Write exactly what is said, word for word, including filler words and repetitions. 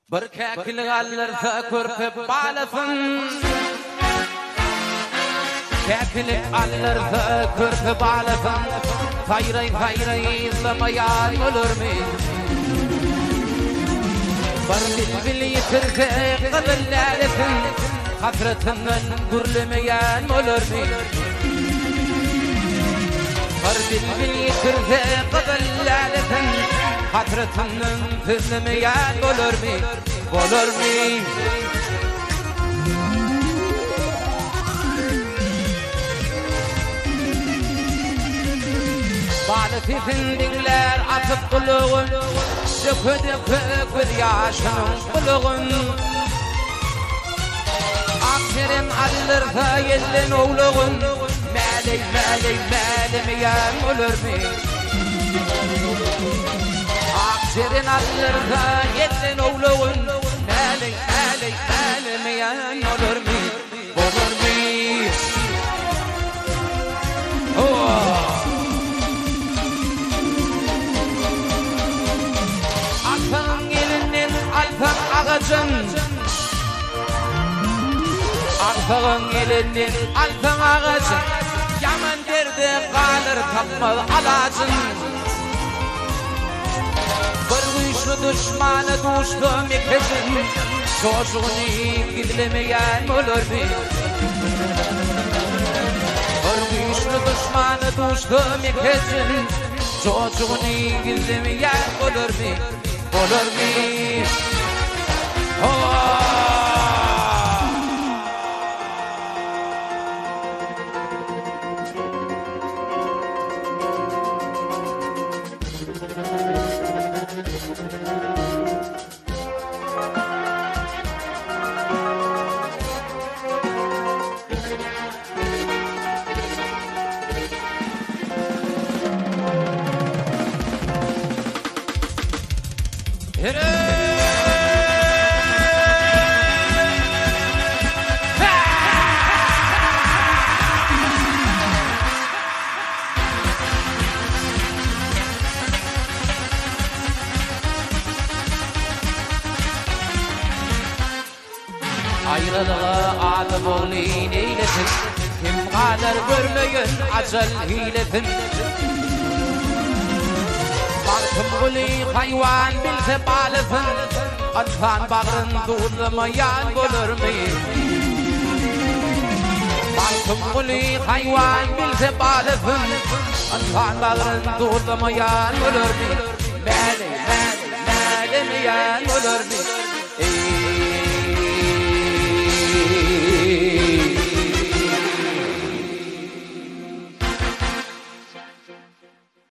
Bir käkili alırsa körpep balasın. Käkili alırsa körpep balasın. Hayray hayray izlamayan olur mu? Bir bilbil yitirse kıdırlarısın. Hasretinden gürlemeyen olur mu? Bir bilbil yitirse kıdırlarısın. Hasretinden gürlemeyen olur mu? Olur mu? Balıkın dinler atıp kuluğun, dökü dökü yaşının kuluğun. Akşerim alırsa yellen oğluğun, meley meley melemeyen olur mu? Akşerin alırsa yellen oğluğun, meley meley melemeyen olur mu? Olur mu? Oh! Alpan ağacın Alpan elinin alpan ağacın Yaman derde kalır kapmalı alacın Bir güçlü düşmanı düştüm ikizin Çocuğunu gizlemeyen olur mu? Bir güçlü düşmanı düştüm ikizin Çocuğunu gizlemeyen olur mu? Olur mu? Oh! Ayrılığa adı boğulun eylesin Kim kadar görmeyin acel hilesin Balkım gülü hayvan bilse balısın Antan bağrın doğulamayan olur mu? Balkım gülü hayvan bilse balısın Antan bağrın doğulamayan olur mu? Mele mele melemeyen olur mu?